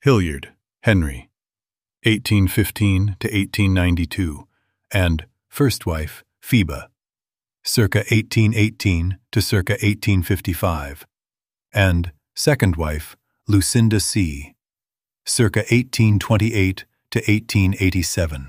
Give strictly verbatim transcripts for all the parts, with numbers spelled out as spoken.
Hilliard, Henry, eighteen fifteen to eighteen ninety-two, and first wife, Phoeba, circa eighteen eighteen to circa eighteen fifty-five, and second wife, Lucinda C., circa eighteen twenty-eight to eighteen eighty-seven.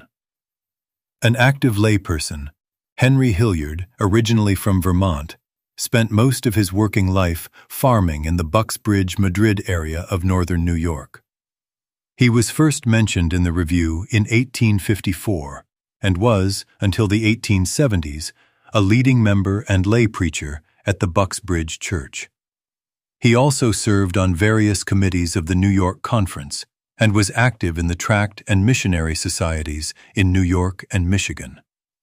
An active layperson, Henry Hilliard, originally from Vermont, spent most of his working life farming in the Bucksbridge, Madrid area of northern New York. He was first mentioned in the Review in eighteen fifty-four and was, until the eighteen seventies, a leading member and lay preacher at the Bucksbridge Church. He also served on various committees of the New York Conference and was active in the tract and missionary societies in New York and Michigan.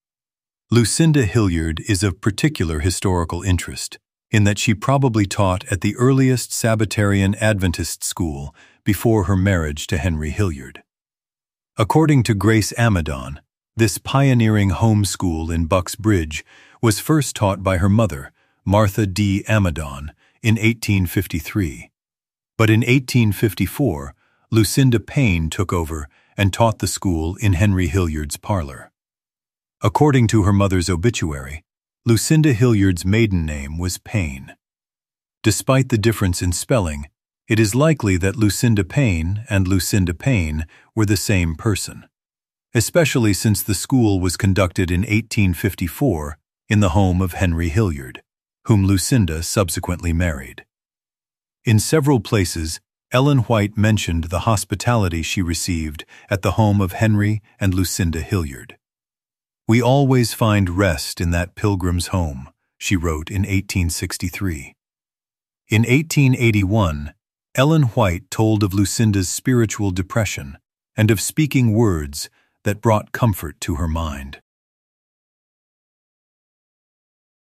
Lucinda Hilliard is of particular historical interest in that she probably taught at the earliest Sabbatarian Adventist school before her marriage to Henry Hilliard. According to Grace Amadon, this pioneering home school in Bucksbridge was first taught by her mother, Martha D. Amadon, in eighteen fifty-three. But in eighteen fifty-four, Lucinda Payne took over and taught the school in Henry Hilliard's parlor. According to her mother's obituary, Lucinda Hilliard's maiden name was Payne. Despite the difference in spelling, it is likely that Lucinda Payne and Lucinda Payne were the same person, especially since the school was conducted in eighteen fifty-four in the home of Henry Hilliard, whom Lucinda subsequently married. In several places, Ellen White mentioned the hospitality she received at the home of Henry and Lucinda Hilliard. "We always find rest in that pilgrim's home," she wrote in eighteen sixty-three. In eighteen eighty-one, Ellen White told of Lucinda's spiritual depression and of speaking words that brought comfort to her mind.